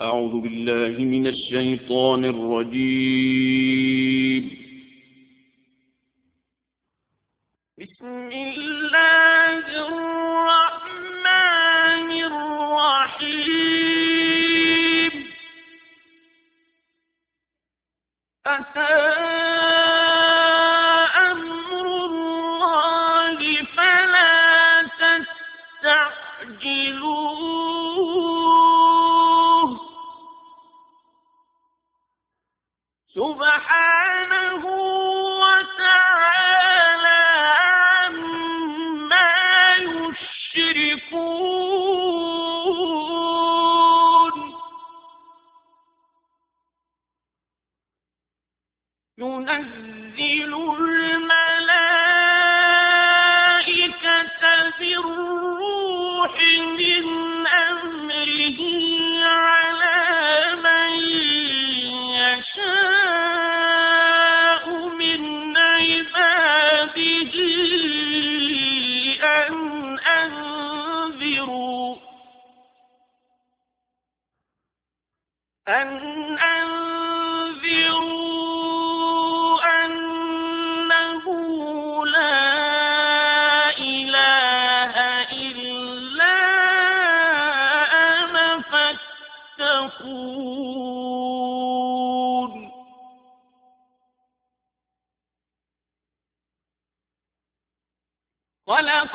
أعوذ بالله من الشيطان الرجيم. بسم الله الرحمن الرحيم. أتى أمر الله فلا تستعجلوه سبحانه وتعالى عما يشركون. ينزل الملائكة بالروح من أمره على من يشاء من عباده أن أنذروا أنه لا إله إلا أنا فاتقون. خلق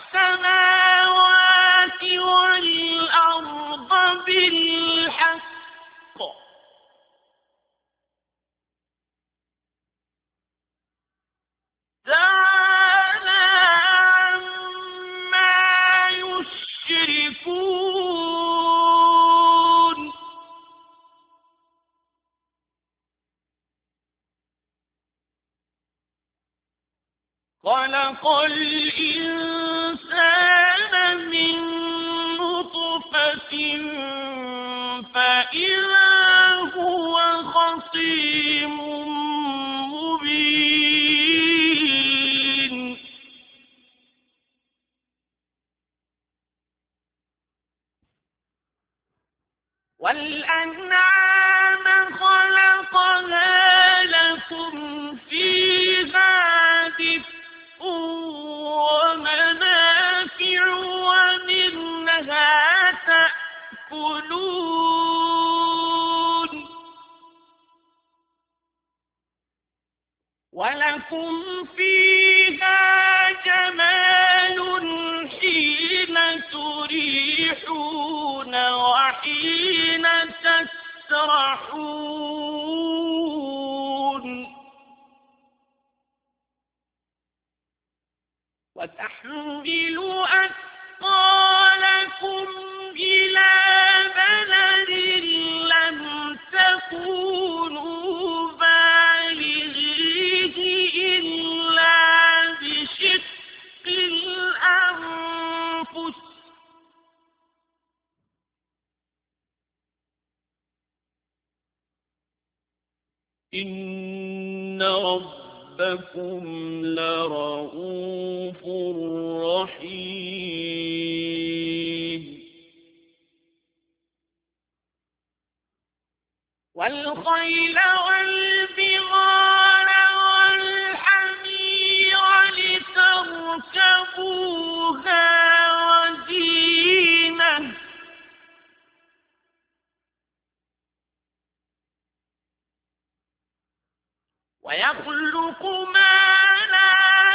السماوات والأرض بالحق تعالى عما يشركون. خلق الإنسان من نطفة فإذا هو خصيم مبين. والأنعام خلقها لكم فيها دفء ومنافع ومنها تأكلون ولكم فيها جمال حين تريحون وحين تسرحون. وتحمل أثقالكم إلى بلد لم تكونوا بالغيه إلا بشق الأنفس إن ربكم لرؤوف رحيم. والخيل والبغال والحمير لتركبوها وزينة ويخلق ما لا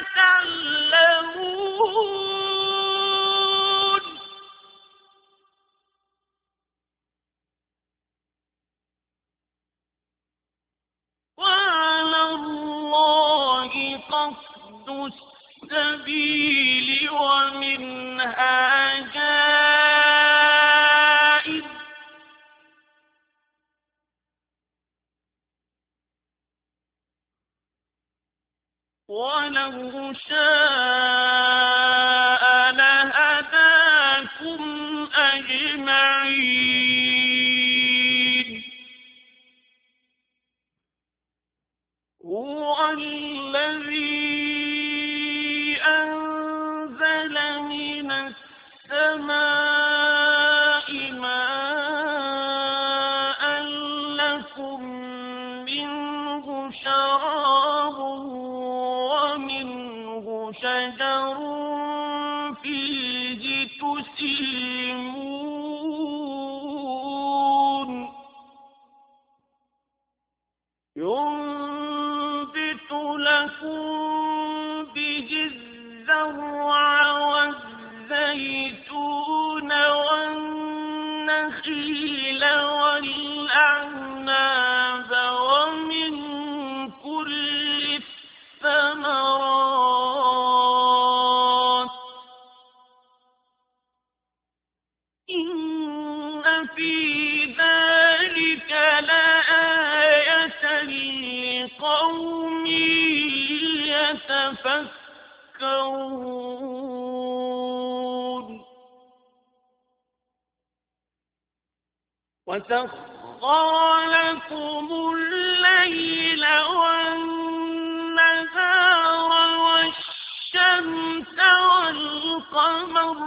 تعلمون. وعلى الله قصد السبيل ومنها جائر. ولو شاء لهداكم أجمعين. هو الذي أنزل من السماء ماء والنخيل والأعناب ومن كل الثمرات إن في ذلك لآية لقوم يتفكرون وسخر لكم الليل والنهار والشمس والقمر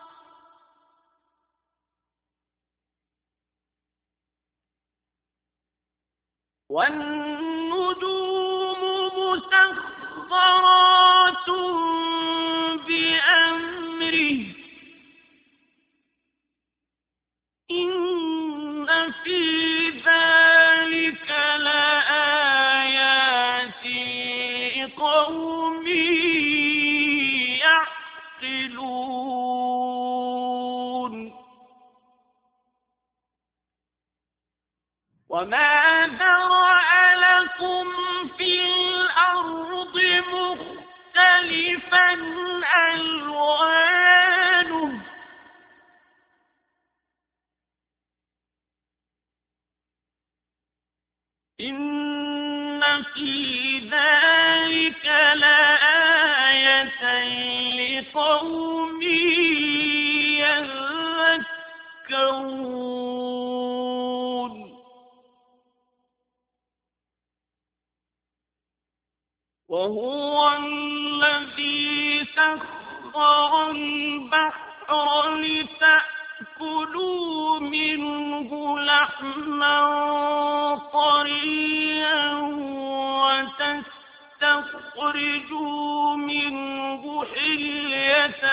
والنجوم مسخرات بأمره إن في ذلك لآيات لقوم يعقلون وما ذرأ لكم في الأرض مختلفا ألوانه إن في ذلك لآية لقوم يذكرون وهو الذي سخر البحر لتأكلوا منه لحما طريا وتستخرجوا منه حلية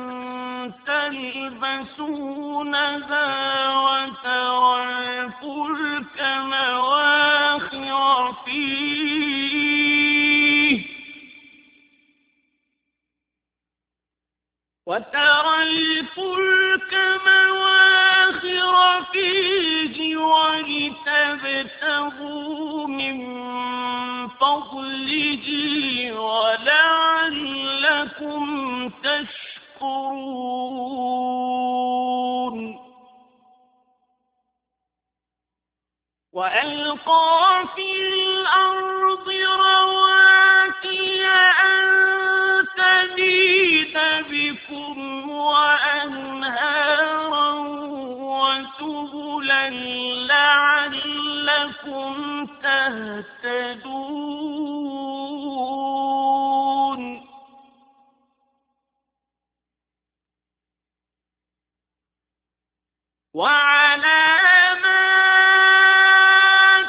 تلبسونها وترى الفلك مواخر فيه ولتبتغوا من فضله ولعلكم تشكرون وألقى في الأرض رواسي أن تميد بكم وأنهارا وسبلا لعلكم تهتدون وعلامات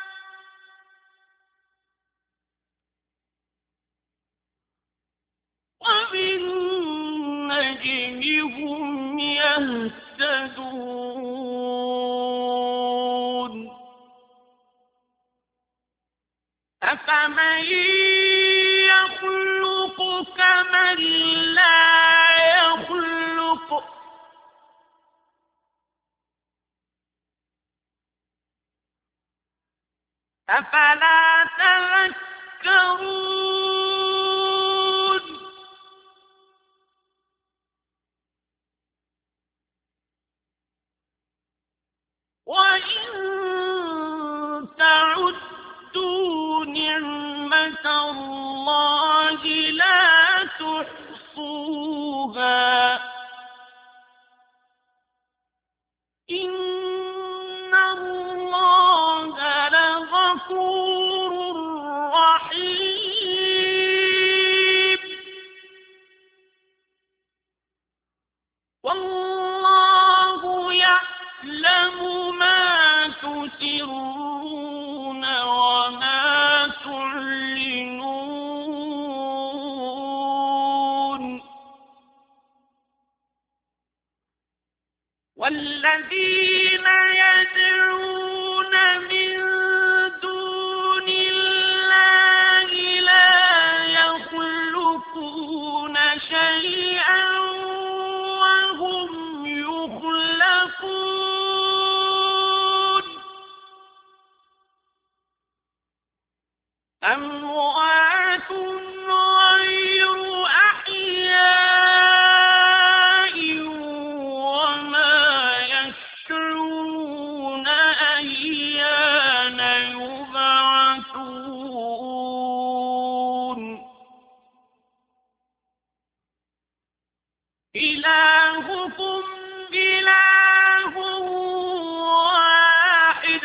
وبالنجم هم يهتدون أفمن يخلق كمن لا يخلق أفلا تذكرون وإن تعدوا نعمة الله لا تحصوها إن الله لغفور رحيم والله يعلم ما تسرون وما تعلنون والذين يدعون من دون الله لا يخلقون شيئا وهم يخلقون أموات غير أحياء وما يشعرون أيان يبعثون إلهكم إله واحد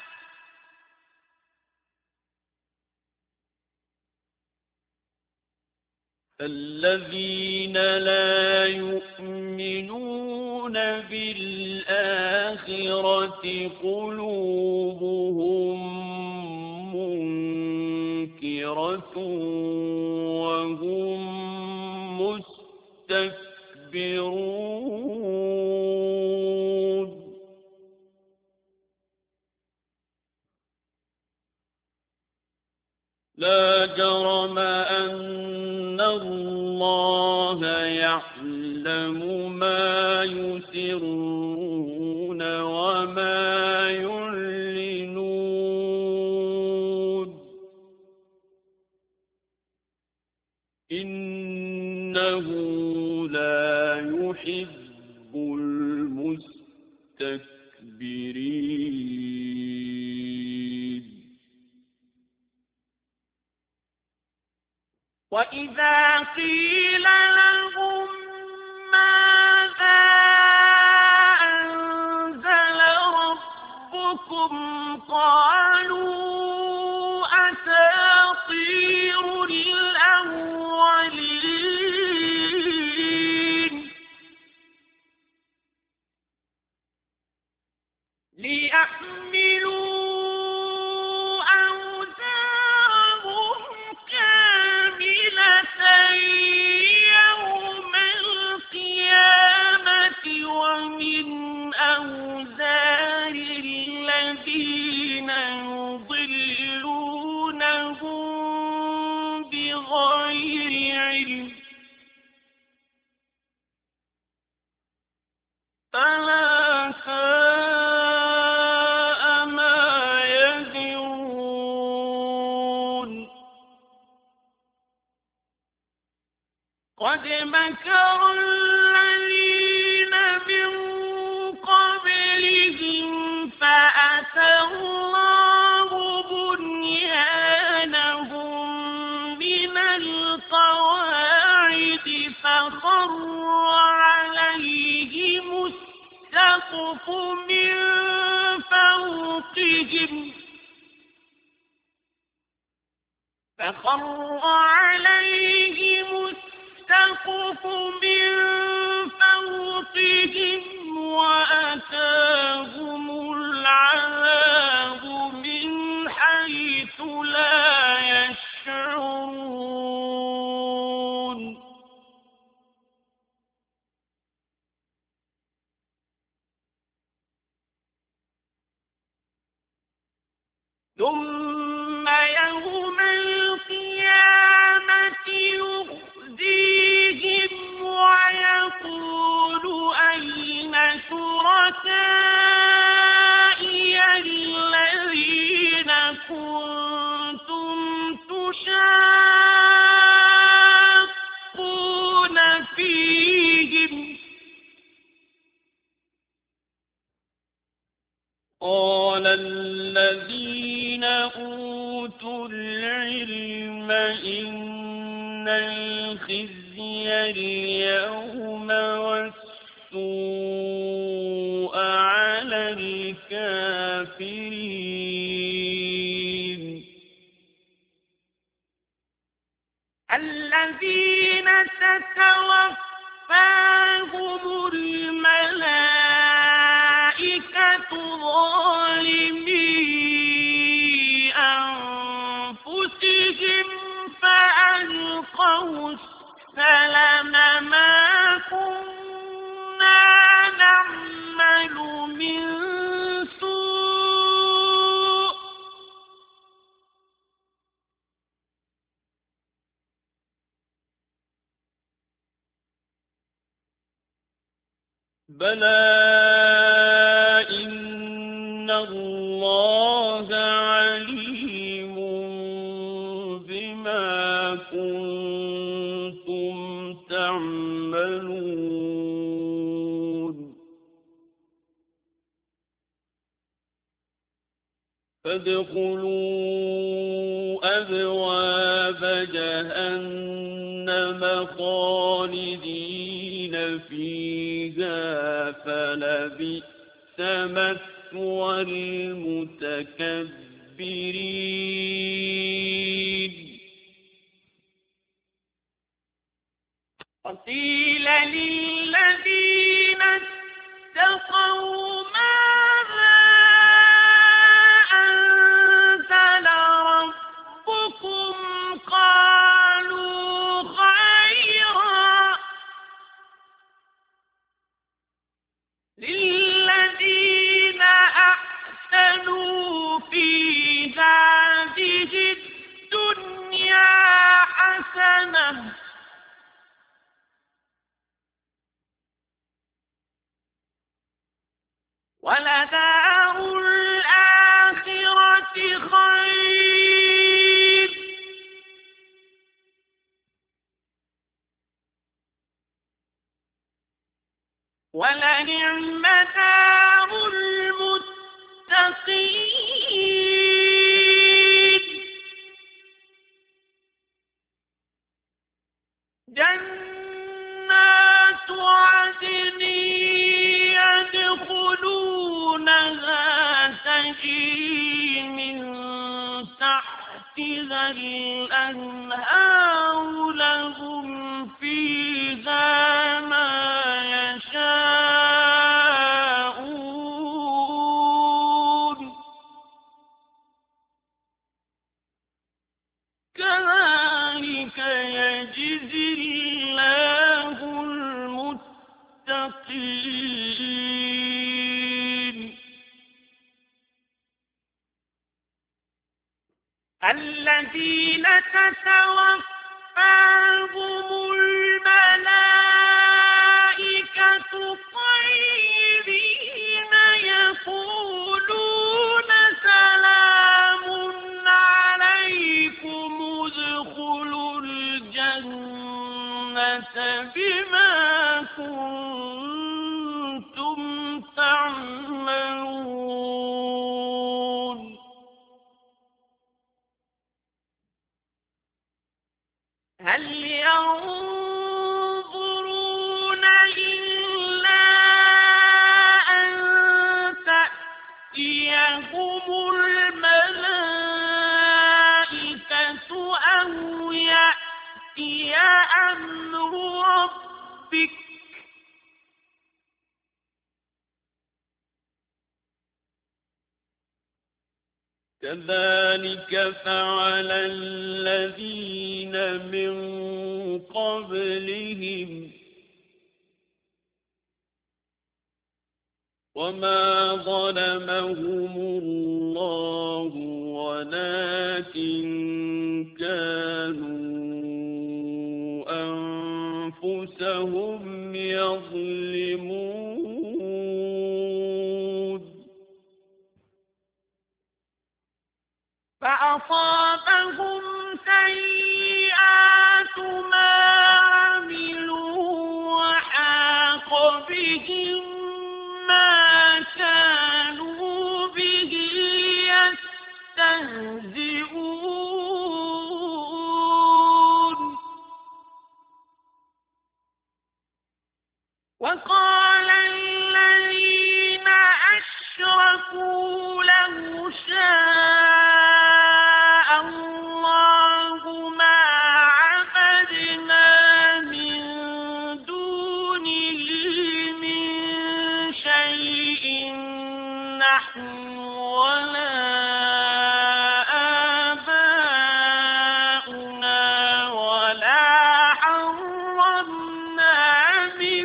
الذين لا يؤمنون بالآخرة قلوبهم منكرة وهم مستكبرون لا جرم أن الله يعلم ما يسرون وما يعلنون إنه لا يحب المستكبرين وإذا قيل لهم ماذا أنزل ربكم قالوا أساطير الأولين ليحملوا يوم القيامة ومن أوزار الذين يضلونهم بغير علم ألا ساء ما يزرون قد مكر الذين من قبلهم فأتى الله بنيانهم من القواعد فخر عليهم السقف من فوقهم السقف من فوقهم وأتاهم العذاب من حيث لا يشعرون ثم يوم القيامة يخزيهم ويقول أين شركائي الذين كنتم تشاقون فيهم قال الذين أوتوا العلم إن الخزي اليوم والسوء على الكافرين الذين تتوفاهم الملائكة ظالمي أنفسهم فألقوا السلم ما كنا نعمل من سوء بلى إن الله عليم فادخلوا أبواب جهنم خالدين فيها فلبئس مثوى المتكبرين. وقيل للذين اتقوا ماذا أنزل ربكم قالوا خيرا. للذين أحسنوا في هذه الدنيا حسنة ولدار الآخرة خير ولنعم دار المتقين. جنات عدن يدخلونها تجري من تحتها الأنهار لهم فيها ما يشاءون كذلك يجزي الله المتقين. الذين تتوفاهم الملائكة طيبين يقولون سلام عليكم ادخلوا الجنة بما كنتم تعملون. هل ينظرون إلا أن تأتيهم الملائكة أو يأتي أمر ربك كذلك فعل الذين من قبلهم وما ظلمهم الله ولكن كانوا أنفسهم يظلمون. فأصابهم سيئات ما عملوا وحاق بهم ما كانوا به يستهزئون. وقال الذين أشركوا لو شاء الله ما عبدنا من دونه من شيء نحن ولا آباؤنا ولا حرمنا من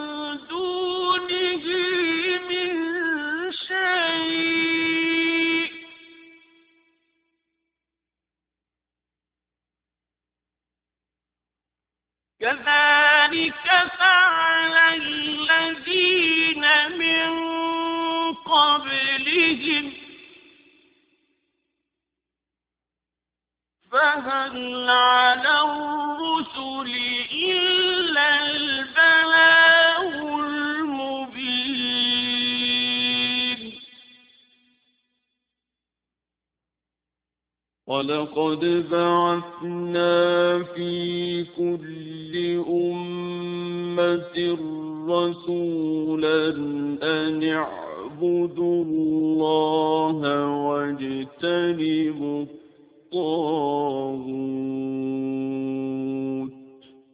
دونه من شيء كذلك فعل الذين من قبلهم فهل على الرسل إلا البلاغ المبين. وَلَقَدْ بَعَثْنَا فِي كُلِّ أُمَّةٍ رَّسُولًا أَنِ اعْبُدُوا اللَّهَ وَاجْتَنِبُوا الطَّاغُوتَ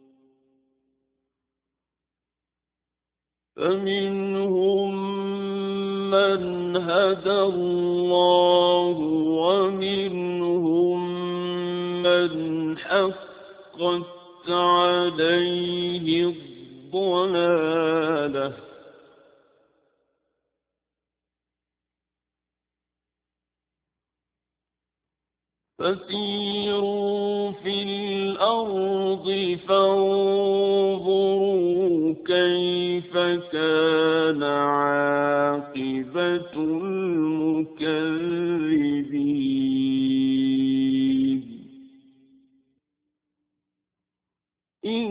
فَمِنْهُم مَّنْ هَدَى اللَّهُ وَمِنْهُم مَّنْ حَقَّتْ عَلَيْهِ الضَّلَالَةُ فَسِيرُوا فِي الْأَرْضِ فَانظُرُوا كَيْفَ كَانَ عَاقِبَةُ الْمُكَذِّبِينَ إِن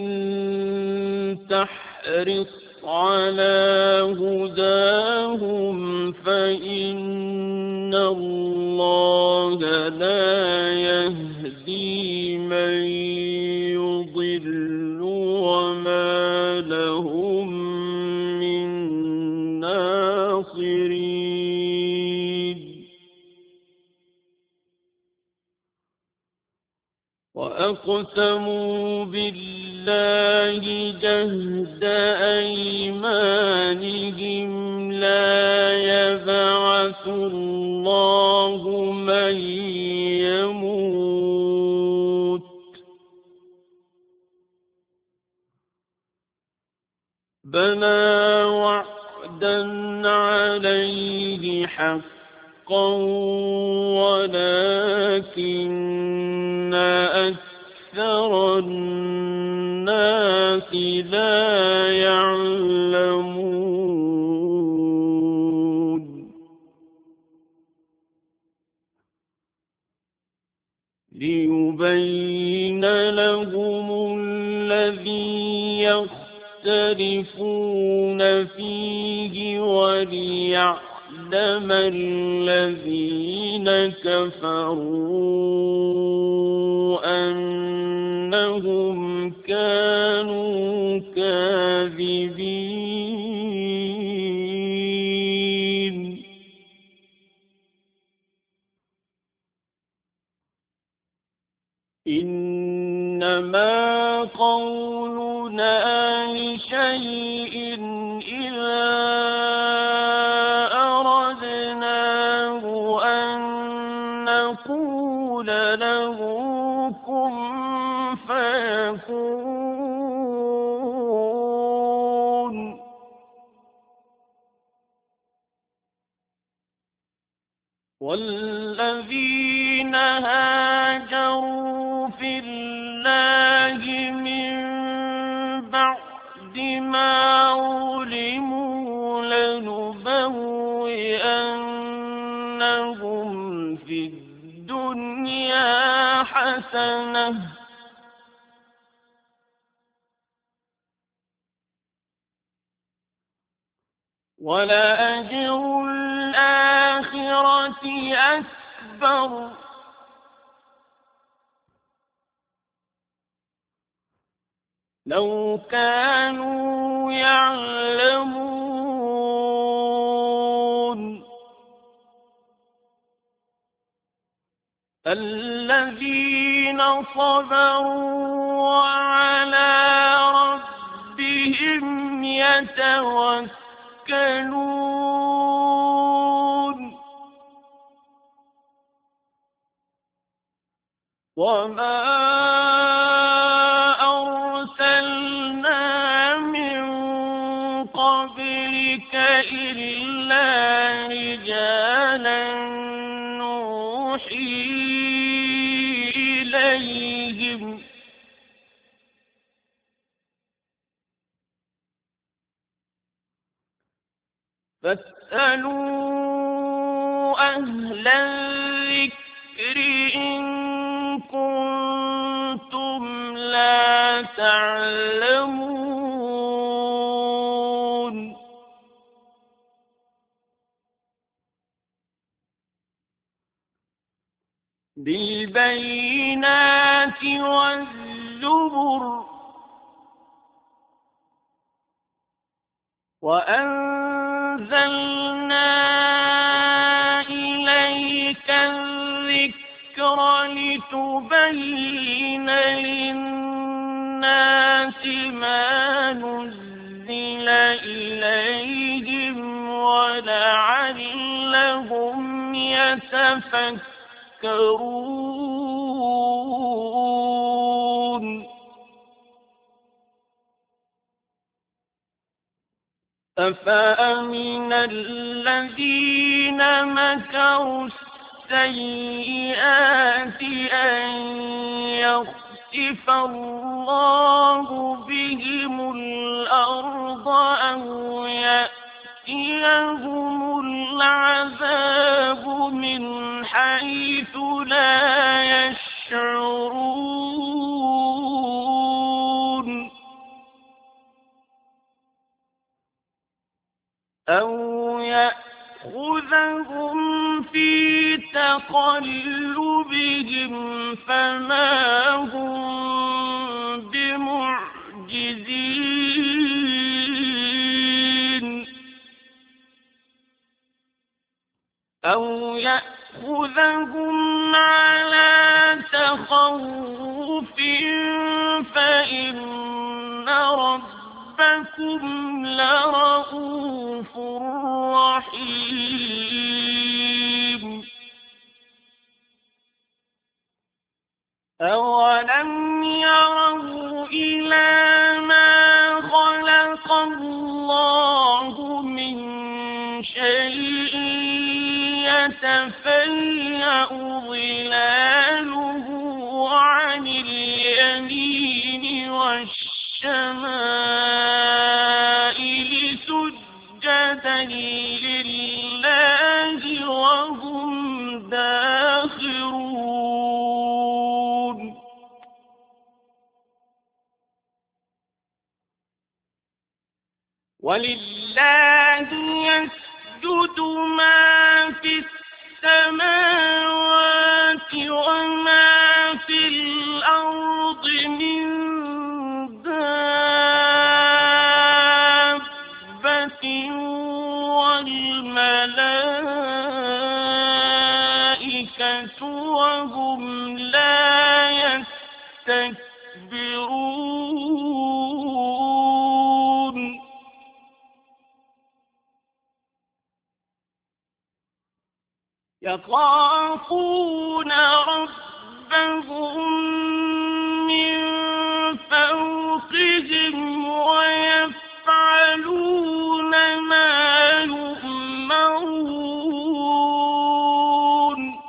تَحْرِصْ عَلَى هُدَاهُمْ فَإِنَّ اللَّهَ لَا يَهْدِي مَن يُضِلُّ وَمَا لَهُم مِّن نَّاصِرِينَ وَأَقْسَمُوا بِاللَّهِ جَهْدَ أَيْمَانِهِمْ لَا يَبْعَثُ اللَّهُ مَن يَمُوتُ بَلَىٰ وَعْدًا عَلَيْهِ حَقًّا وَلَٰكِنَّ أَكْثَرَ النَّاسِ لَا يَعْلَمُونَ لِيُبَيِّنَ لَهُمُ الَّذِي يَخْتَلِفُونَ فِيهِ وَلِيَعْلَمَ الَّذِينَ كَفَرُوا أَنَّهُمْ كَانُوا كَاذِبِينَ إِنَّمَا قَوْلُنَا لِشَيْءٍ إِذَا أَرَدْنَاهُ أَن نَّقُولَ لَهُ كُن فَيَكُونُ وَالَّذِينَ هَاجَرُوا فِي اللَّهِ مِن بَعْدِ مَا ظُلِمُوا لَنُبَوِّئَنَّهُمْ فِي الدُّنْيَا حَسَنَةً ۖ وَلَأَجْرُ الْآخِرَةِ أَكْبَرُ ۚ لَوْ كَانُوا يَعْلَمُونَ الَّذِينَ صَبَرُوا وَعَلَىٰ رَبِّهِمْ يَتَوَكَّلُونَ وَمَا أَرْسَلْنَا مِن قَبْلِكَ إِلَّا رِجَالًا نُّوحِي إِلَيْهِمْ ۚ فَاسْأَلُوا أَهْلَ الذِّكْرِ إِن كُنتُمْ لَا تَعْلَمُونَ بالبينات والزبر وأنزلنا إليك الذكر لتبين للناس ما نزل إليهم ولعلهم يتفكرون أفأمن الذين مكروا السيئات أن يخسف الله بهم الأرض أو يأتيهم العذاب من حيث لا يشعرون أو يأخذهم في تقلبهم فما هم بمعجزين أو يأخذهم على تخوف فإن ربكم لرؤوف رحيم أولم يروا إلى ما خلق الله من شيء يتفيأ ظلاله عن اليمين والشمائل سجدا لله وهم داخرون ولله يسجد ما في السماوات وما في الأرض من دابة والملائكة وهم لا يستكبرون يخافون ربهم من فوقهم ويفعلون ما يؤمرون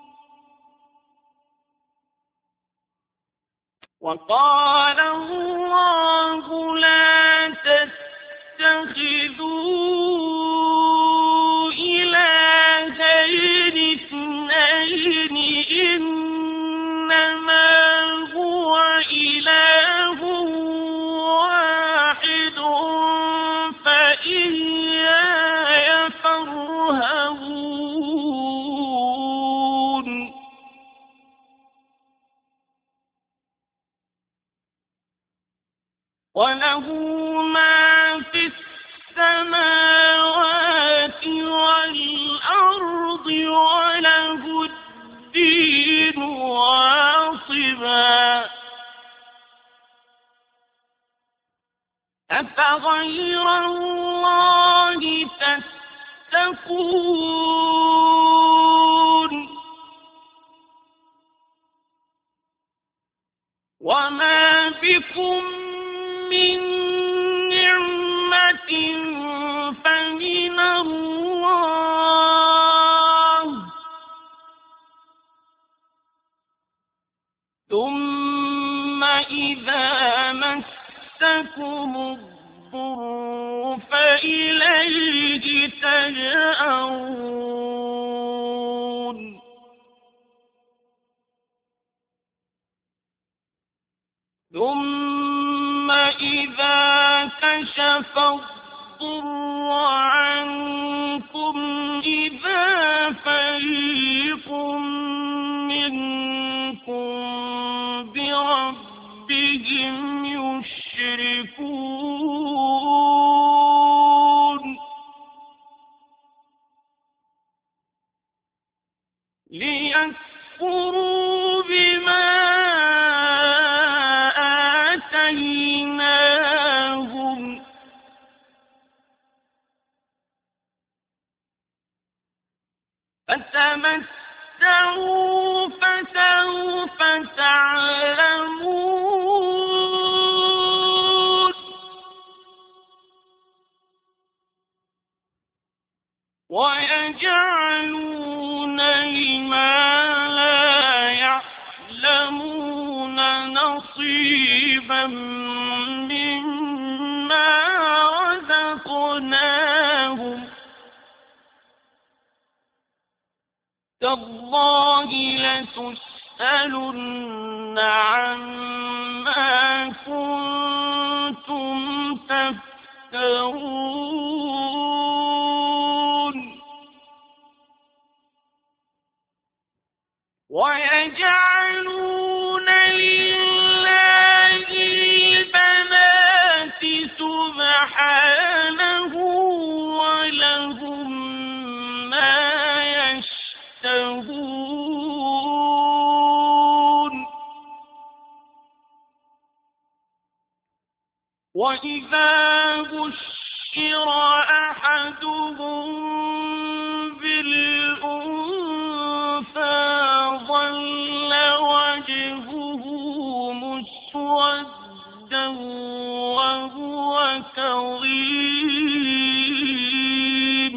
وقال الله لا تتخذوا إلهين اثنين إنما هو إله واحد فإياي فارهبون وله ما في السماوات والأرض وله الدين واصبا أفغير الله تتقون وما بكم من نعمة فمن الله ثم إذا مسكم الضر فإليه تجأرون ثم إذا كشف الضر عنكم إذا فريق ليكفروا بما آتيناهم فتمتعوا فسوف تعلمون ويجعلون لما لا يعلمون نصيبا مما رزقناهم تالله لتسألن عما كنتم تفترون ويجعلون لله البنات سبحانه ولهم ما يشتهون وإذا بشر أحدهم بالأنثى ظل وجهه مسودا وهو كظيم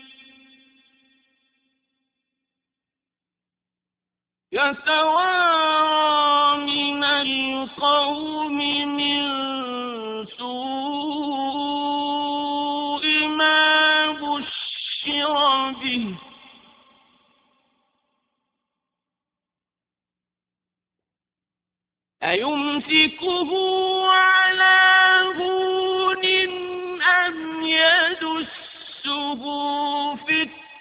يتوارى من القوم من سوء ما بشر به أيمسكه على هون أم يدسه في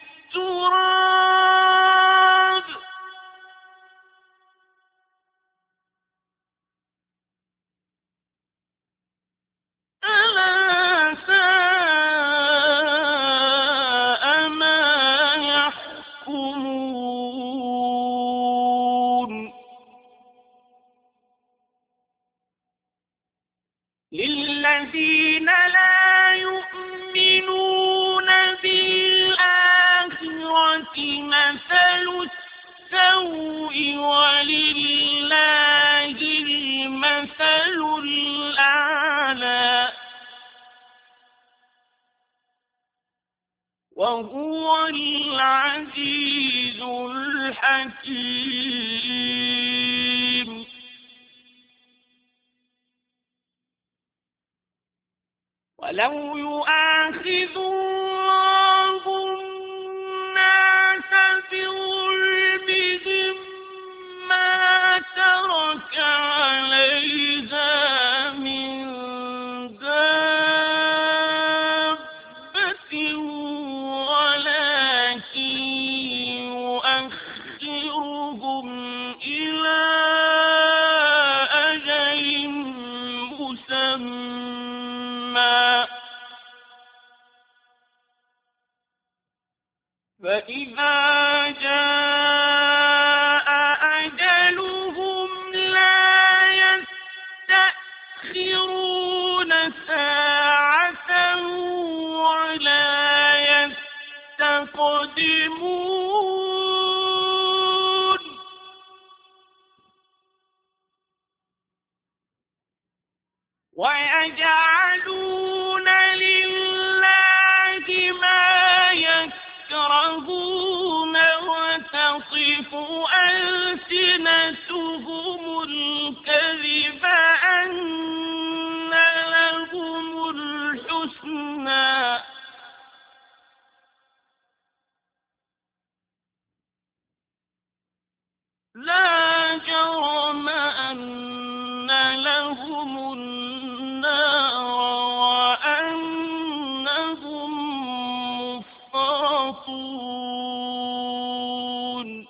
التراب ألا ساء ما يحكمون للذين لا يؤمنون بالآخرة مثل السوء ولله المثل الأعلى وهو العزيز الحكيم ولو يؤاخذ الله الناس بظلمهم ما ترك عليها من دابة ولكن يؤخرهم إلى أجل مسمى فإذا جاء أجلهم لا يستأخرون ساعة ولا يستقدمون ويجعلون لله ما يكرهون وتصف ألسنتهم الكذب أن لهم الحسنى لا جرم أن لهم النار وأنهم مفرطون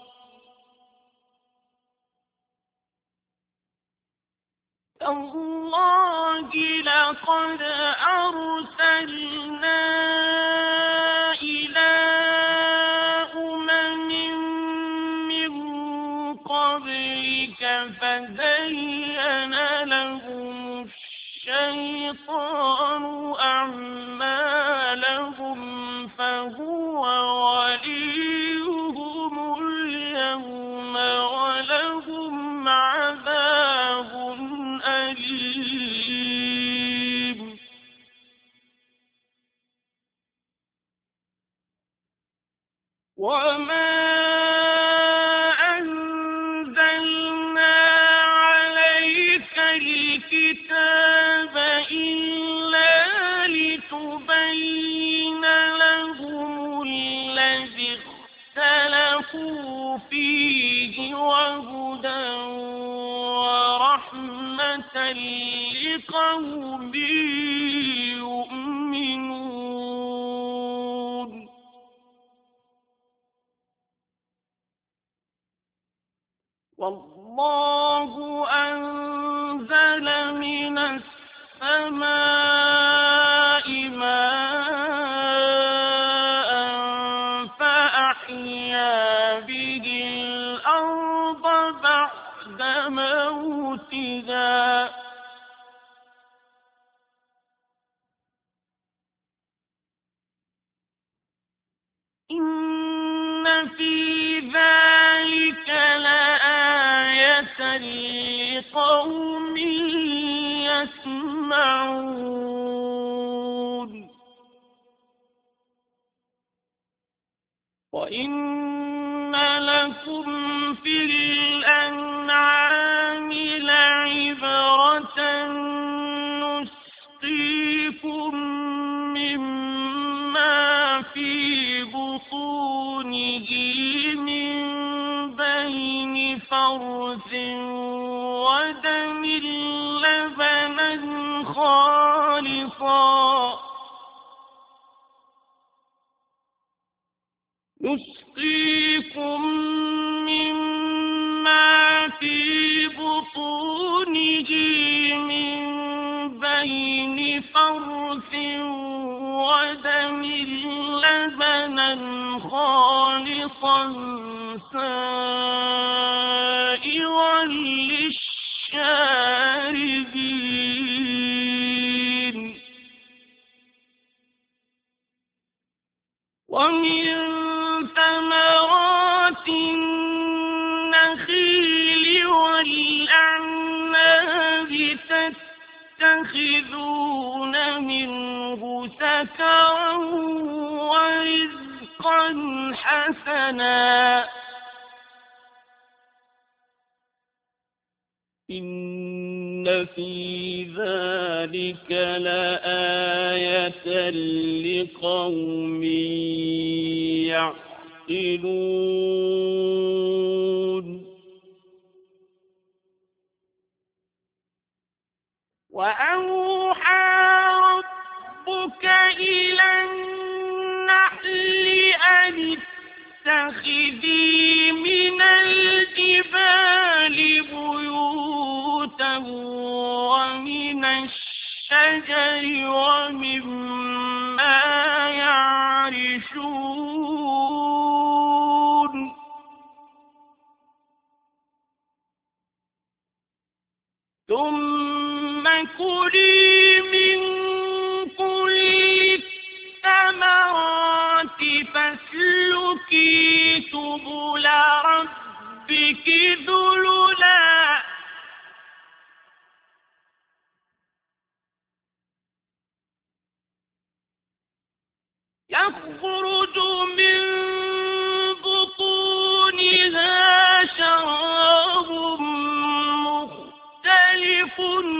تالله لقد أرسلنا إلى أمم هُوَ وَلِيُّهُمُ الْيَوْمَ وَلَهُمْ عَذَابٌ أَلِيمٌ وَمَا أَنزَلْنَا عَلَيْكَ الْكِتَابَ إِلَّا لِتُبَيِّنَ لَهُمُ الَّذِي اخْتَلَفُوا فِيهِ وَهُدًى وَرَحْمَةً لِّقَوْمٍ يُؤْمِنُونَ وَاللَّهُ أَنزَلَ مِنَ السَّمَاءِ مَاءً فَأَحْيَا بِهِ الْأَرْضَ بَعْدَ مَوْتِهَا إِنَّ فِي ذَلِكَ لَآيَةً لِقَوْمٍ يَسْمَعُونَ وَإِنَّ لَكُمْ فِي الْأَنْعَامِ لَعِبْرَةً نُسْقِيكُم مِّمَّا فِي بُطُونِهِ مِن بَيْنِ فَرْثٍ وَدَمٍ لَّبَنًا خَالِصًا نُسْقِيكُم مِّمَّا فِي بُطُونِهِ مِن بَيْنِ فَرْثٍ وَدَمٍ لَّبَنًا خَالِصًا سَائِغًا لِّلشَّارِبِينَ وَمِن ثَمَرَاتِ النَّخِيلِ وَالْأَعْنَابِ تَتَّخِذُونَ مِنْهُ سَكَرًا وَرِزْقًا حَسَنًا إِنَّ فِي ذَلِكَ لَآيَةً لِقَوْمٍ يَعْقِلُونَ وَأَوْحَىٰ رَبُّكَ إِلَى النَّحْلِ أَنِ اتَّخِذِي مِنَ الْجِبَالِ بُيُوتًا وَمِنَ الشَّجَرِ وَمِمَّا يَعْرِشُونَ ثُمَّ كُلِي مِن كُلِّ الثَّمَرَاتِ فَاسْلُكِي سُبُلَ رَبِّكِ ذُلُلًا يَخْرُجُ مِن بُطُونِهَا شَرَابٌ مُّخْتَلِفٌ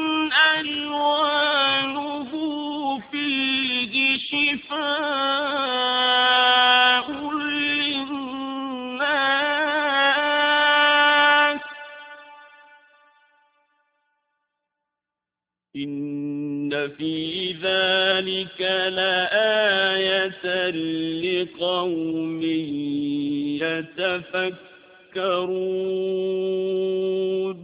أَلْوَانُهُ فِيهِ شِفَاءٌ لِّلنَّاسِ إِنَّ فِي ذَلِكَ لَآيَةً لِقَوْمٍ يَتَفَكَّرُونَ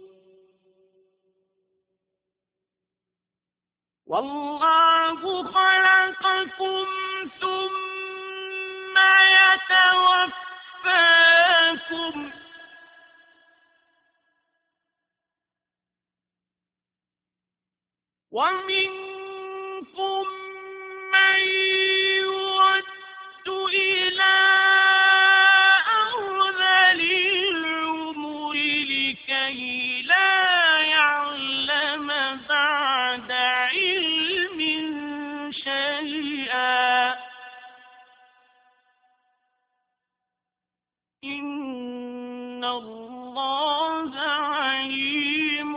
وَاللَّهُ خَلَقَكُمْ ثُمَّ يَتَوَفَّاكُمْ وَمِنكُم مَّن يُرَدُّ إِنَّ اللَّهَ عَلِيمٌ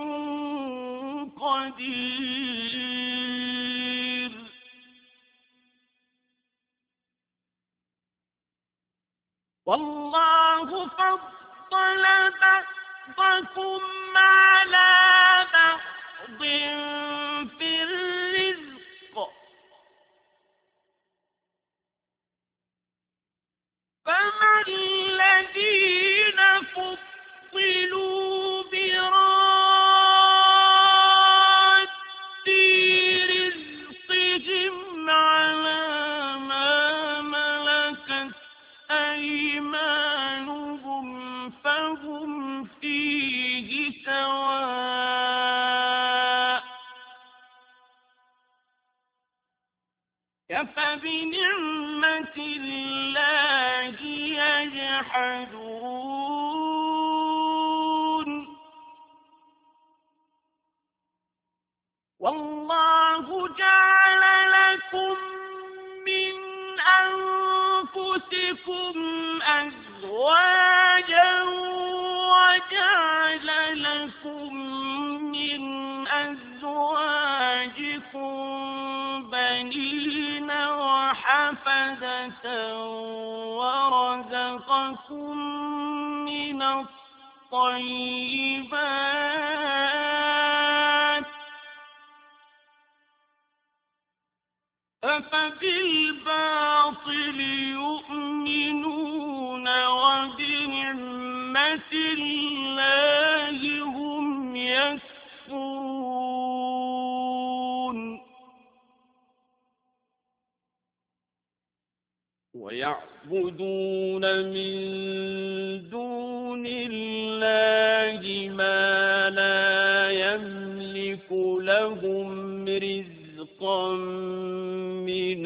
قَدِيرٌ. وَاللَّهُ فَضَّلَ بَعْضَكُمْ عَلَى بَعْضٍ فِي الرِّزْقِ ۚ فَمَا الَّذِينَ فُضِّلُوا بِرَادِّي رِزْقِهِمْ عَلَىٰ مَا مَلَكَتْ أَيْمَانُهُمْ فَهُمْ فِيهِ سَوَاءٌ ۚ أَفَبِنِعْمَةِ اللَّهِ يَجْحَدُونَ. وَاللَّهُ جَعَلَ لَكُم مِّنْ أَنفُسِكُمْ أَزْوَاجًا وَجَعَلَ لَكُم مِّنْ أَزْوَاجِكُم بَنِينَ وَحَفَدَةً وَرَزَقَكُم مِّنَ الطَّيِّبَاتِ ۚ أَفَبِالْبَاطِلِ يُؤْمِنُونَ وَبِنِعْمَةِ اللَّهِ هُمْ يَكْفُرُونَ. وَيَعْبُدُونَ مِن دُونِ اللَّهِ مَا لَا يَمْلِكُ لَهُمْ رِزْقًا مِّنَ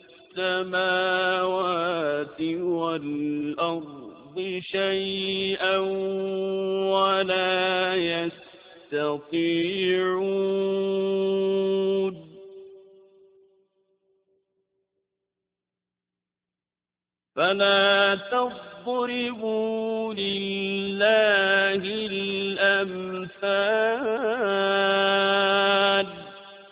السَّمَاوَاتِ وَالْأَرْضِ شَيْئًا وَلَا يَسْتَطِيعُونَ. فَلَا تَضْرِبُوا لِلَّهِ الْأَمْثَالَ ۚ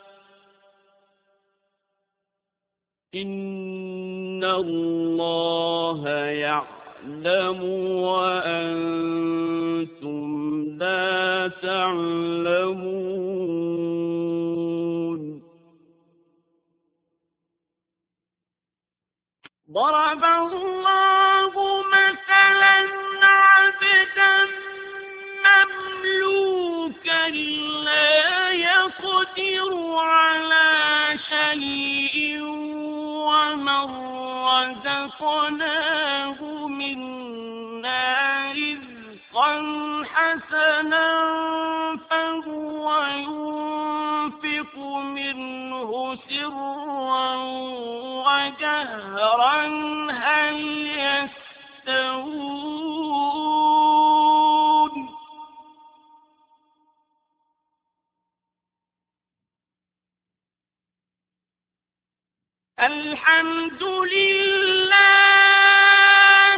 إِنَّ اللَّهَ يَعْلَمُ وَأَنتُمْ لَا تعلمون. ضرب الله مثلا عبدا مملوكا لا يقدر على شيء ومن رزقناه منا رزقا حسنا فهو ينفق منه سرا وجهرا هل يستوون الحمد لله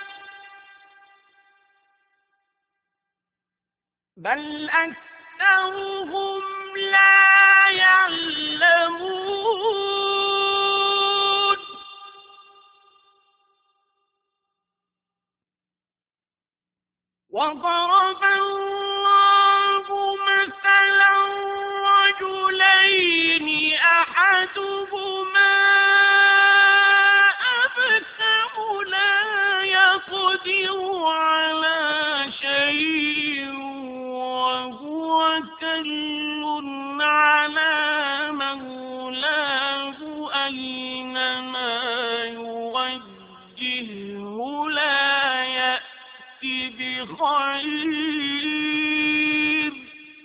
بل أكثرهم لا يعلمون وضرب الله مثلا رجلين أحدهما أبكم لا يقدر على شيء وهو كل على مولاه أينما يوجهه لا يأتي بخير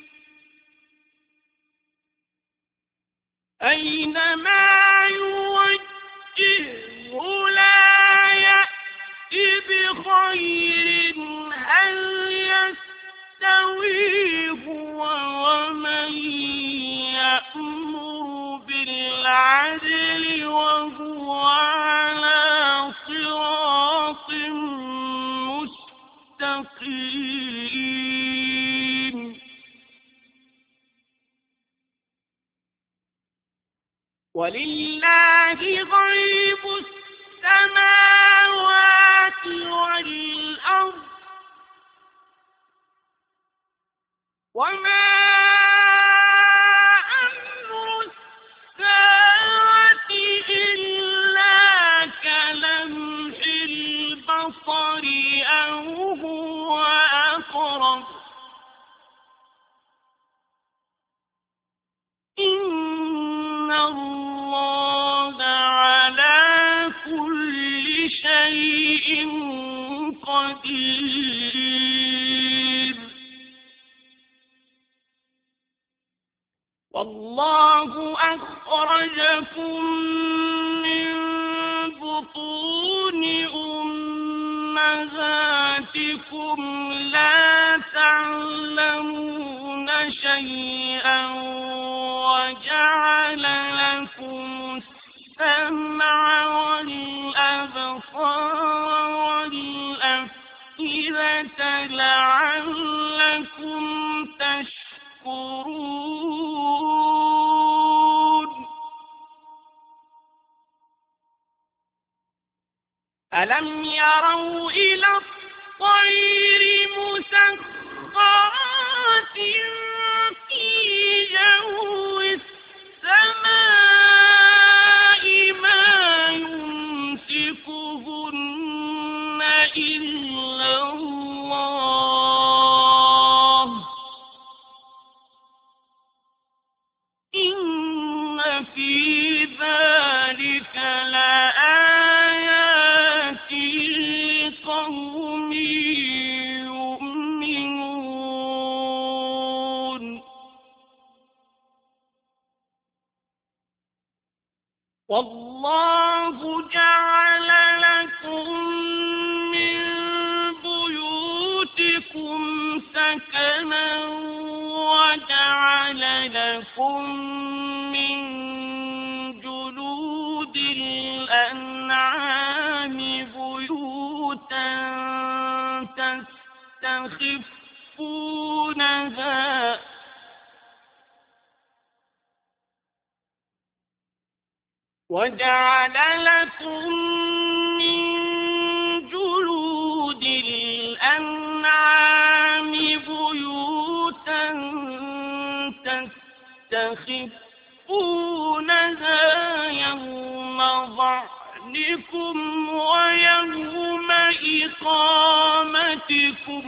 أينما يوجهه لا يأتي بخير هل يستوي هو ومن يأمر بالعدل وهو على صراط مستقيم ولله غيب السماوات والأرض وما أمر الساعة إلا كلمح البصر أو هو أقرب إن الله على كل شيء قدير والله أخرجكم من بطون أمهاتكم لا تعلمون شيئا وجعل لكم السمع والأبصار والأفئدة لعلكم تشكرون ألم يروا إلى الطير مسخرات في جو السماء ما يمسكهن إلا الله إن في ذلك لآيات لقوم يؤمنون والله جعل لكم من بيوتكم سكنا وجعل لكم من جلود الأنعام بيوتا تستخفونها وجعل لكم من جلود الأنعام بيوتا تستخفونها يوم ظعنكم ويوم إقامتكم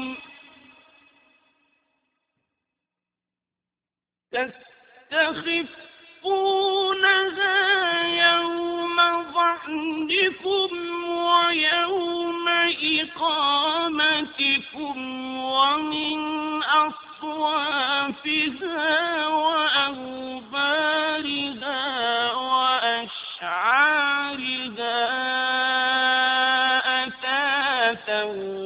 تستخفونها يوم ظعنكم ويوم إقامتكم ومن أصوافها وأوبارها وأشعارها أثاثا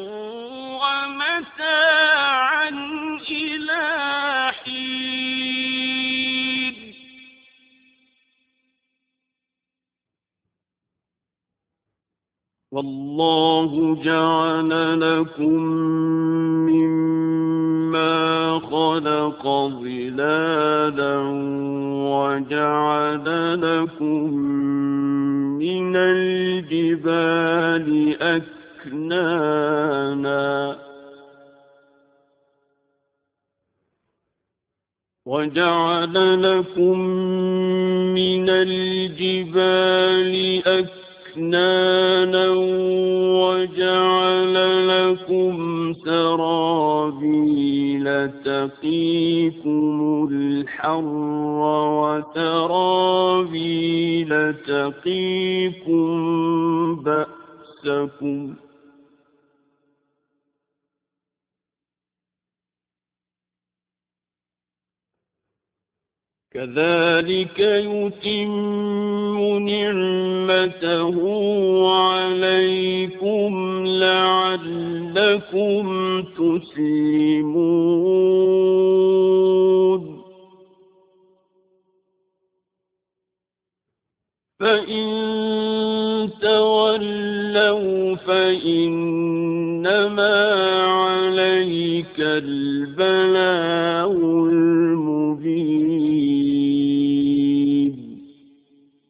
ومتاعا إلى حين والله جعل لكم مما خلق ظلالا وجعل لكم من الجبال أكنانا وجعل لكم من الجبال أكنانا وجعل لكم سرابيل تقيكم الحر وسرابيل تقيكم بأسكم كذلك يتم نعمته عليكم لعلكم تسلمون فإن تولوا فإنما عليك البلاغ المبين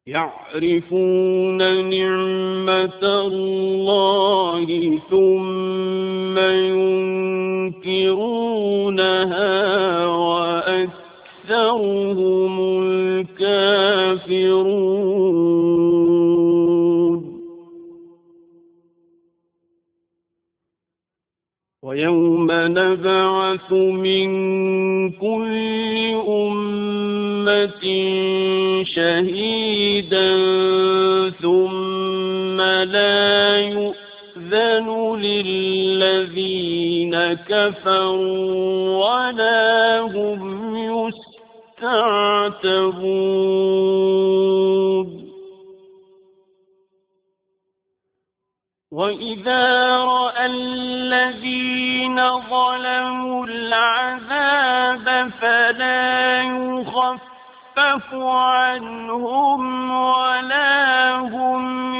يعرفون نعمة الله ثم ينكرونها وأكثرهم الكافرون ويوم نبعث من كل أمة شهيدا ثم لا يؤذن للذين كفروا ولا هم يستعتبون وإذا رأى الذين ظلموا العذاب فلا يخفف عنهم ولا هم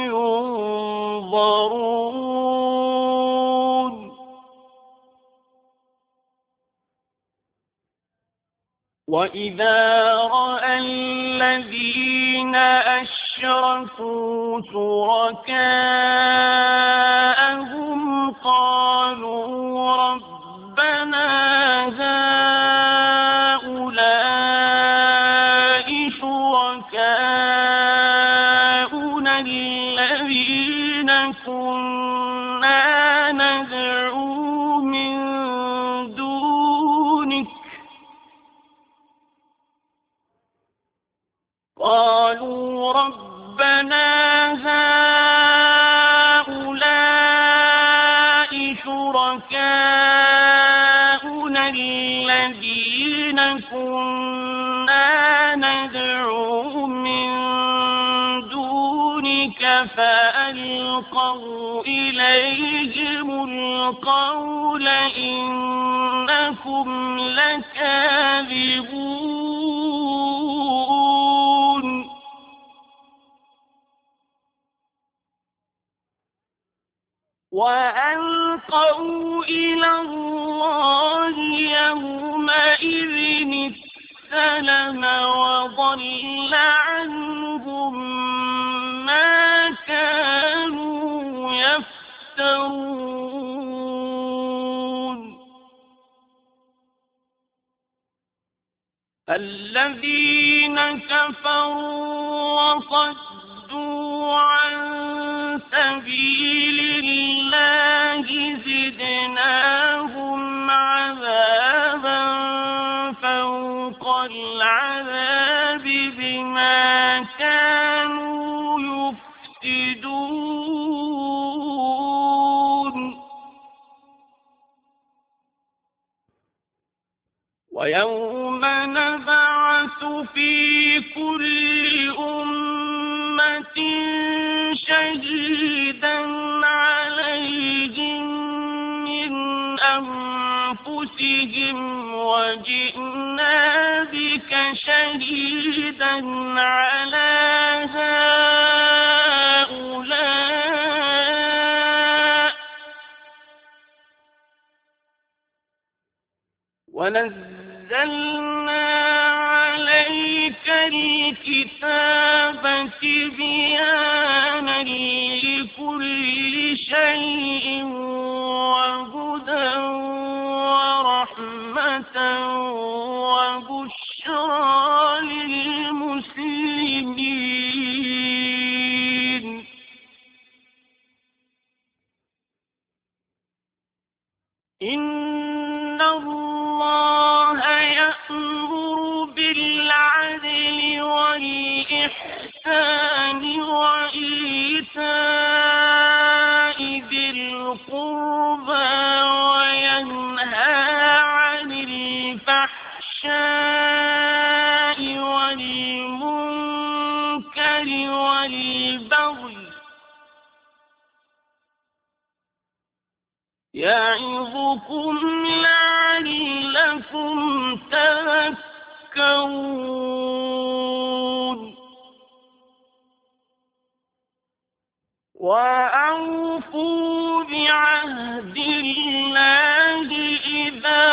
ينظرون وإذا رأى الذين أشركوا شركاءهم قالوا ربنا هؤلاء شركاؤنا الذين كنا ندعو من دونك قالوا ربنا هؤلاء شركاؤنا الذين كنا ندعو من دونك فألقوا إليهم القول إنكم لكاذبون وألقوا إلى الله يومئذ السلم وضل عنهم ما كانوا يفترون الذين كفروا وصدوا عن سبيل الله زدناهم عذابا فوق العذاب بما كانوا يفسدون ويوم نبعث في كل أمة شهيدا عليهم من أنفسهم وجئنا بك شهيدا على هؤلاء ونزلنا عليك الكتاب تبيانا لكل شيء وهدى ورحمة وبشرى للمسلمين إن الله يأمر بالعدل والإحسان وإيتاء ذي القربى وينهى عن الفحشاء والمنكر والبغي يعظكم لعلكم تذكرون وأوفوا بعهد الله إذا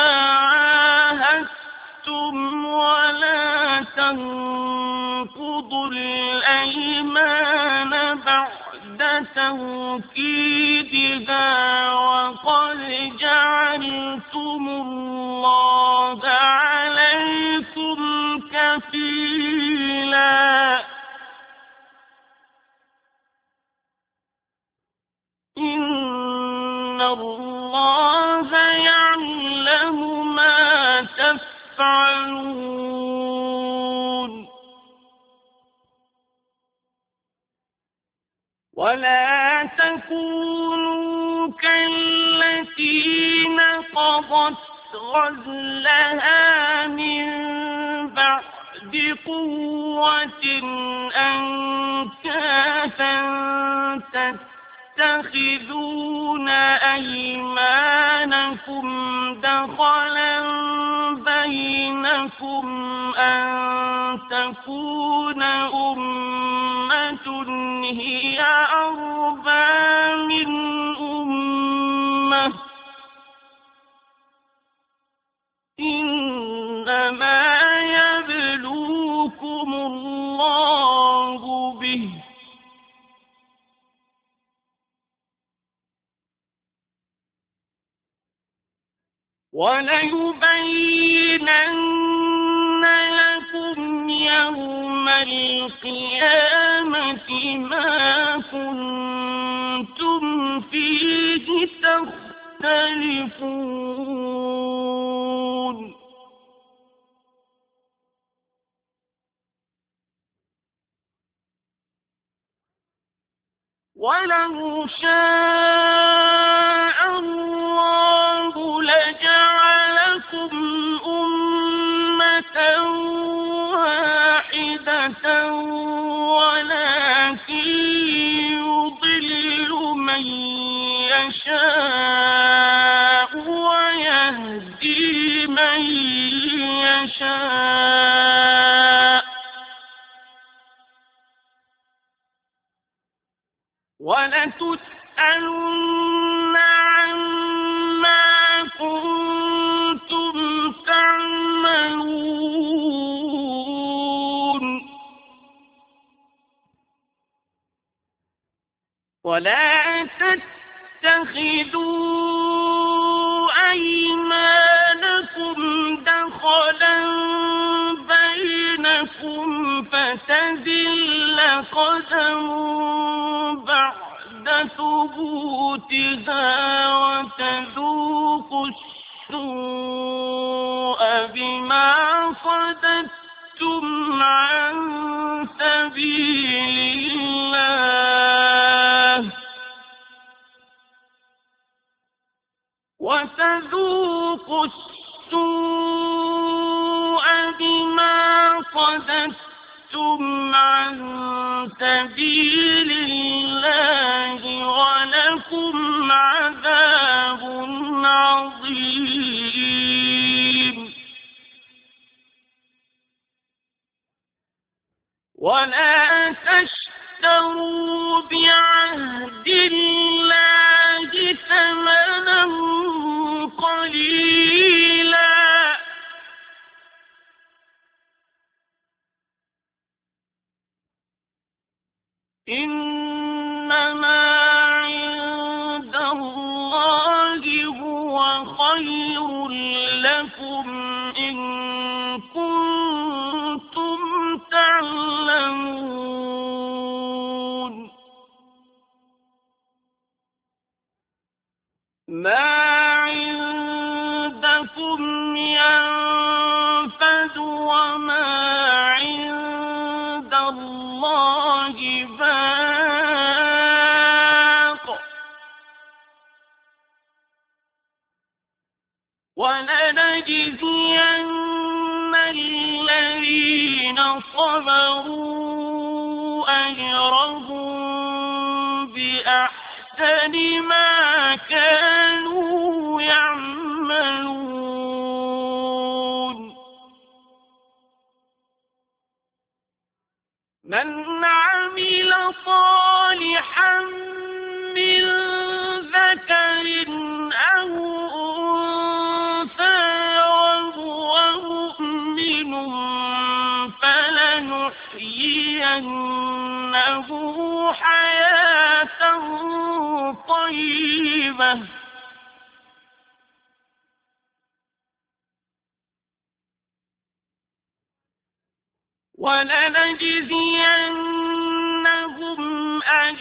عاهدتم ولا تنقضوا الأيمان الأيمان بعد توكيدها وقد جعلتم الله عليكم كفيلا إن الله يعلم ما تفعلون ولا تكونوا كالتي نقضت غزلها من بعد قوة أنكاثا تتخذون أيمانكم دخلا بينكم أن تكون أمة هي أربى من أمة إنما يبلوكم الله به وليبينن لكم يوم القيامة ما كنتم فيه تختلفون ولو شاء الله لجعلكم أمة واحدة ولكن يضل من يشاء ويهدي من يشاء ولتسألن عما كنتم تعملون ولا تتخذوا أيمانكم دخلا بينكم فتزل قدم بعد ثبوتها وتذوقوا السوء بما صددتم عن سبيل الله وتذوقوا السوء بما صددتم عن سبيل الله ولكم عذاب عظيم ولا تشتروا بعهد الله ثمنا قليلا إنما عند الله هو خير لكم إن كنتم تعلمون ما عندكم ينفد وما عند الله باق ولنجزين الذين صبروا أجرهم بأحسن ما كانوا يعملون من عمل صالحا من ذكر أو أنثى وهو مؤمن فلنحيينه له حياة طيبة ولنجزينهم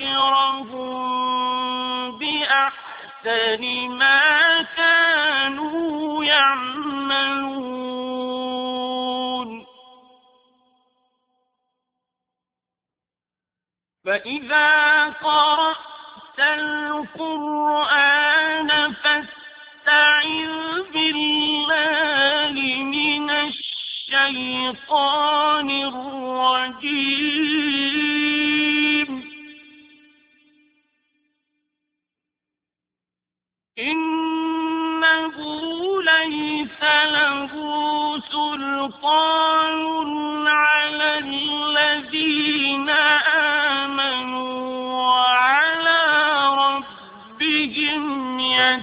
أجرهم بأحسن ما كانوا يعملون فإذا قرأت القرآن فاستعذ بالله من الشيطان الرجيم إنه ليس له سلطان على الذين آمنوا وعلى ربهم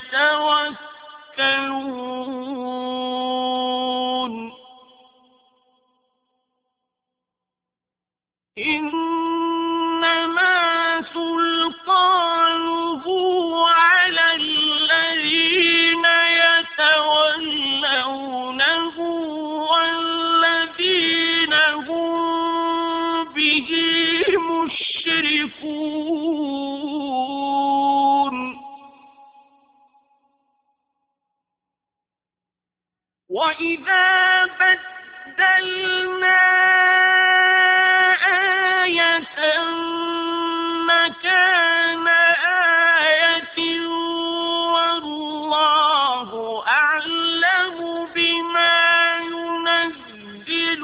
يتوكلون إنما سلطانه على الذين يتولونه والذين هم به مشركون وإذا بدلنا آية مكان آية والله أعلم بما ينزل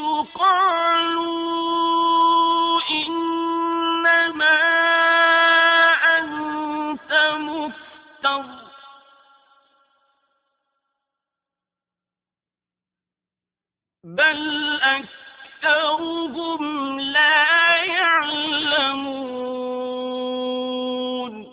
قالوا إنما أنت مفتر بل أكثرهم لا يعلمون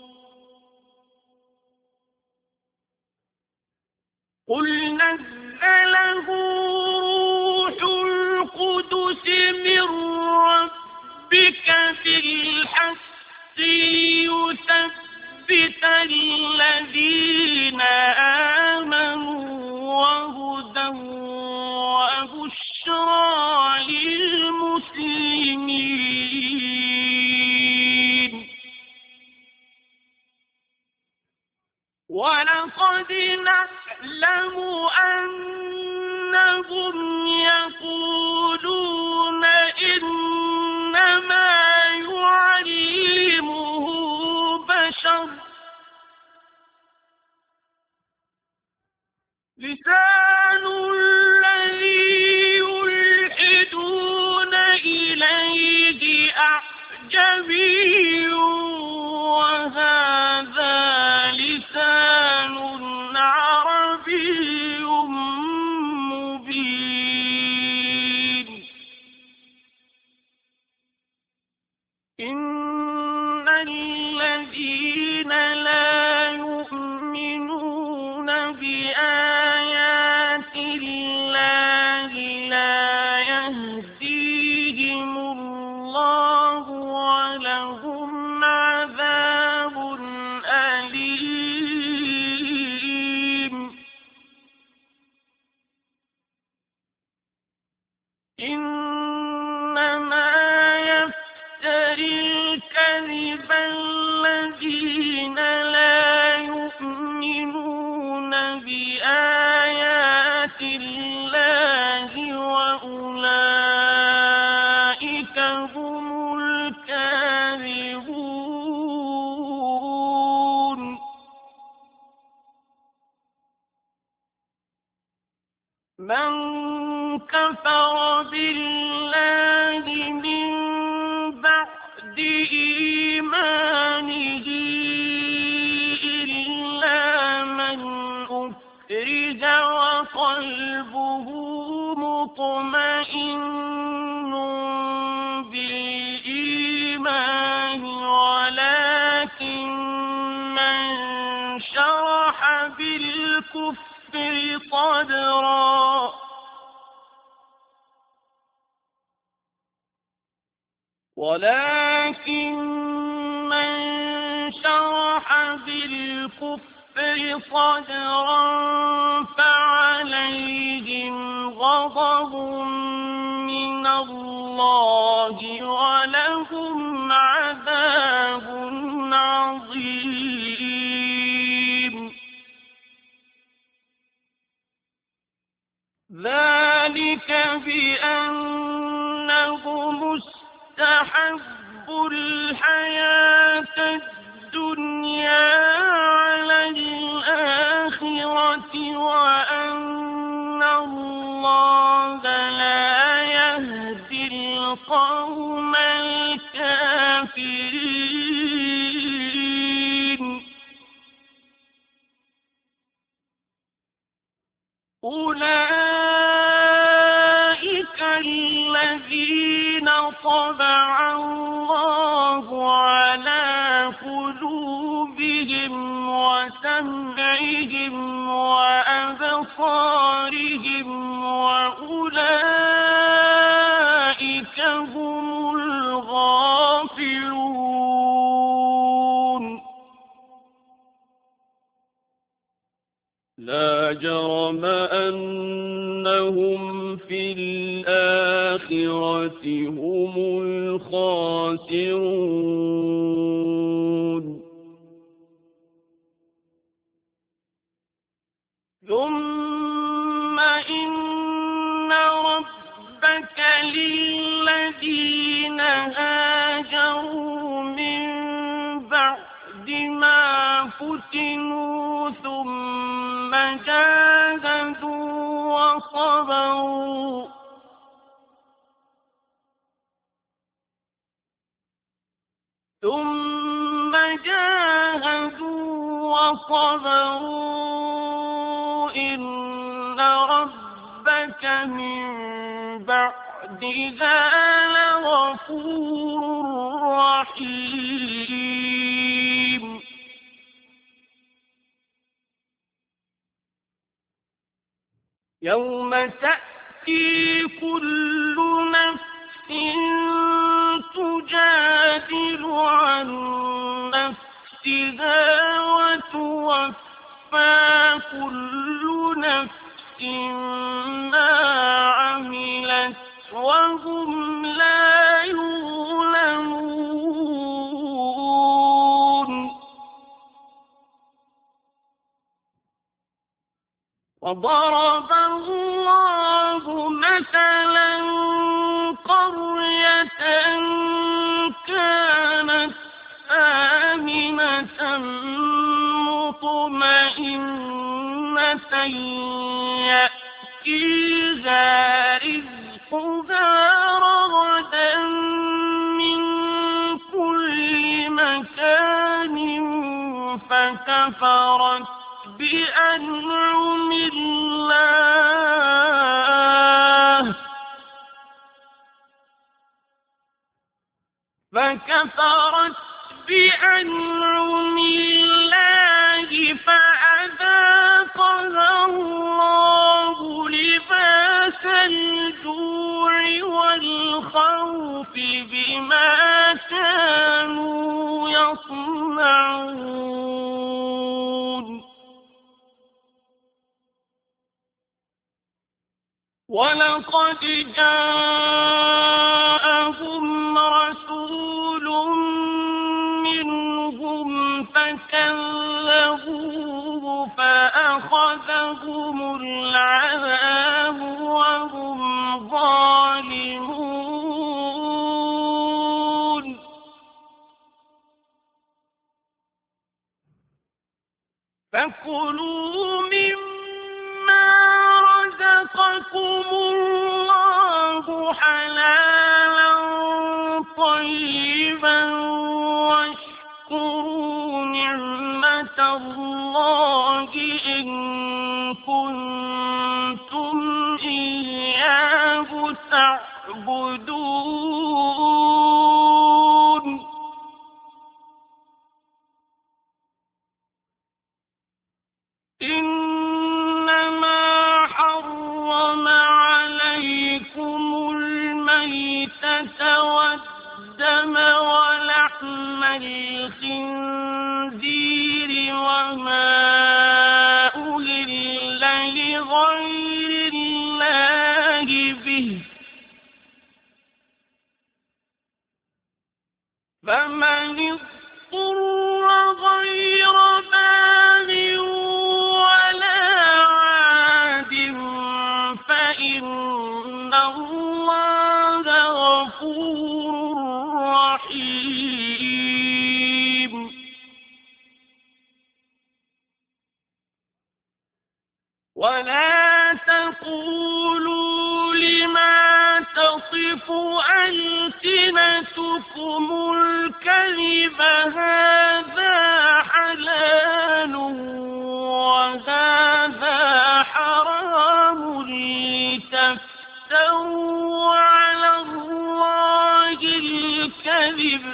قل نزله روح القدس من ربك بالحق ليثبت الذين آمنوا وهدى وبشرى للمسلمين ولقد نعلم أنهم يقولون إنما يعلمه بشر لسان الذي يلحدون إليه أعجمي وهذا لسان عربي مبين إن الذين لا يؤمنون بآيات الله لا يهديهم الله ولهم عذاب أليم إنما يفتري الكذب الذين لا يؤمنون بآيات الله وأولئك هم الكاذبون من كفر بالله من بعد إيمانه إلا من أكره وقلبه مطمئن بالإيمان ولكن من شرح بالكفر صدرا ولكن من شرح بالكفر صدرا فعليهم غضب من الله ولهم عذاب عظيم. ذلك بأنهم استحبوا الحياة الدنيا على الآخرة وأن الله لا يهدي القوم الكافرين. أولئك الذين طبع الله على قلوبهم وسمعهم وأبصارهم وأولئك هم الغافلون. لا جرم أنهم في الآخرة هم الخاسرون. ثم إن ربك للذين هاجروا من بعد ما فتنوا ثم جاهدوا وصبروا إن ربك من بعدها لغفور رحيم. يوم تأتي كل نفس تجادل عن نفسها وتوفى كل نفس ما عملت وهم لا يظلمون. وضرب الله مثلا قرية كانت آمنة مطمئنة يأتيها رزقها رغدا من كل مكان فكفرت بأنعم الله فأذاقها الله لباس الجوع والخوف بما كانوا يصنعون. ولقد جاءهم رسول منهم فكذبوه فأخذهم العذاب وهم ظالمون. فكلوا مما رزقكم الله حلالا طيبا واشكروا نعمة الله إن كنتم إياه تعبدون. إنما حرم عليكم الميتة والدم الدم ولحم الخنزير وما أهل لغير الله به فمن اضطر غير باغ ولا عاد فإن الله غفور رحيم ولا تقولوا لما تصف ألسنتكم الكذب هذا حلال وهذا حرام لتفتروا على الله الكذب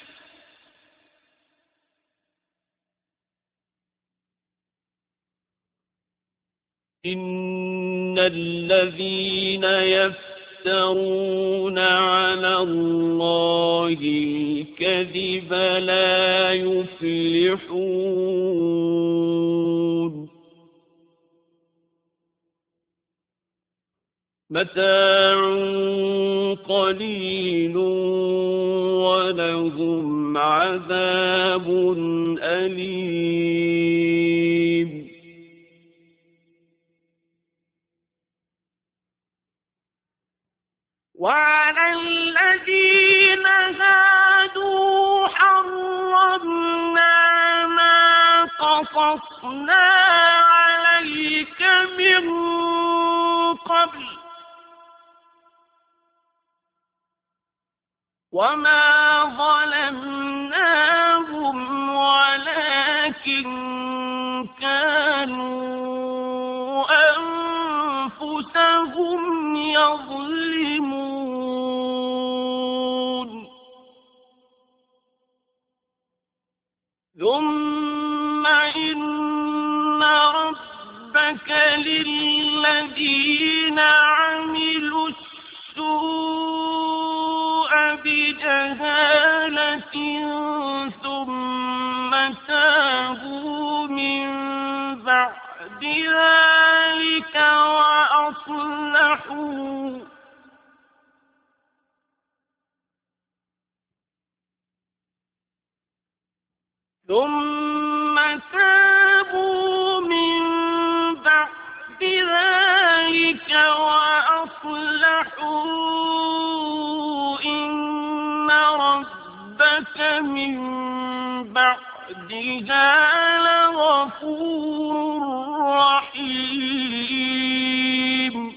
إن الذين يفترون على الله الكذب لا يفلحون متاع قليل ولهم عذاب أليم وعلى الذين هادوا حرمنا ما قصصنا عليك من قبل وما ظلمناهم ولكن كانوا أنفسهم يظلمون ثم إن ربك للذين عملوا السوء بجهالة ثم تابوا من بعد ذلك وأصلحوا إن ربك من بعدها لغفور رحيم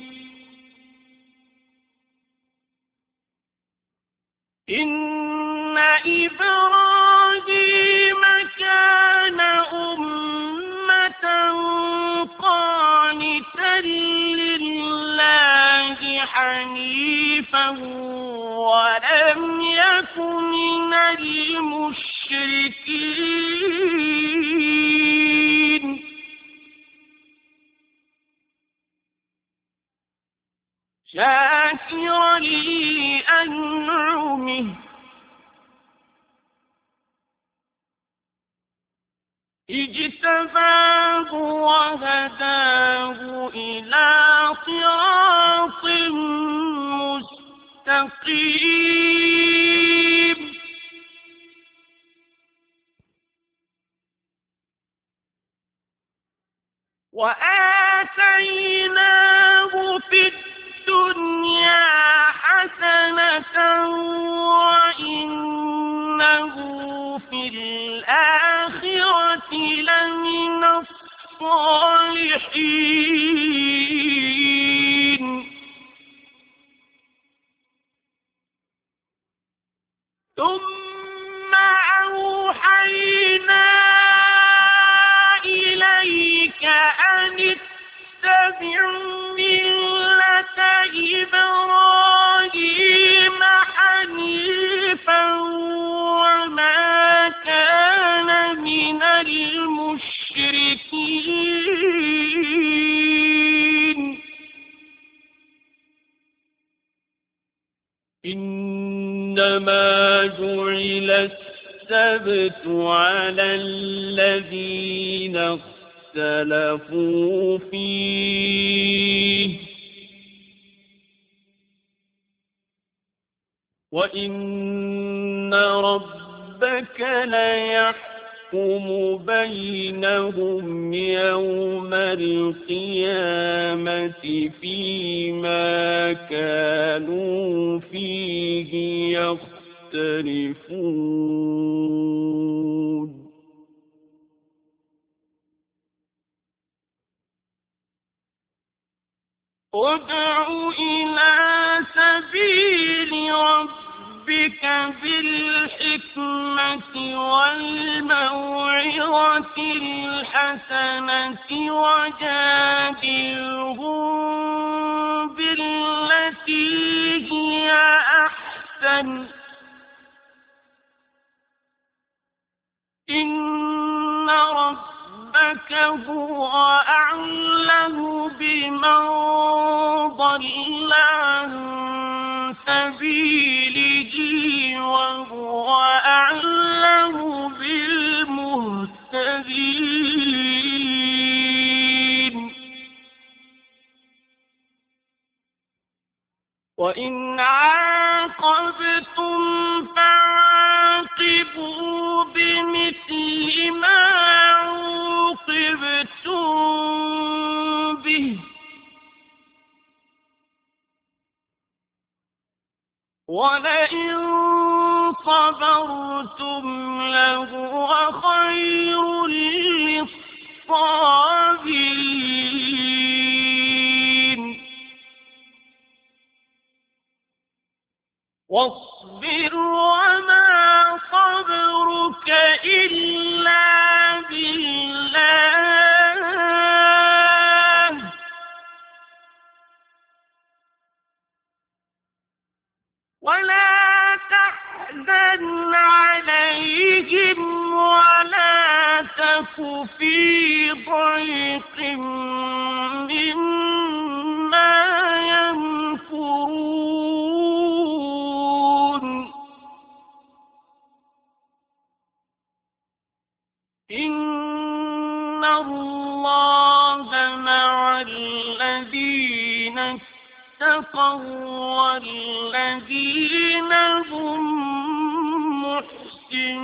إن إبراهيم كان أمة قانتا لله حنيفا ولم يك من المشركين شاكرا لأنعمه اجتباه وهداه إلى صراط مستقيم وآتيناه في الدنيا حسنة وإنه في الآخرة لمن الصالحين ثم أوحينا إليك أن اتبع ملة إبراهيم حنيفا وما كان من المشركين إنما السبت على الذين اختلفوا فيه وإن ربك ليحكم بينهم يوم القيامة فيما كانوا فيه يختلفون ادع إلى سبيل ربك بالحكمة والموعظة الحسنة وجادلهم بالتي هي أحسن إن ربك هو أعلم بمن ضل عن سبيله وهو أعلم بالمهتدين وإن عاقبتم فعاقبوا بمثل ما عوقبتم به ولئن صبرتم لهو خير للصابرين واصبر وما صبرك إلا بالله ولا تحزن عليهم ولا تك في ضيق مما يمكرون إن الله مع الذين اتقوا والذين هم محسنون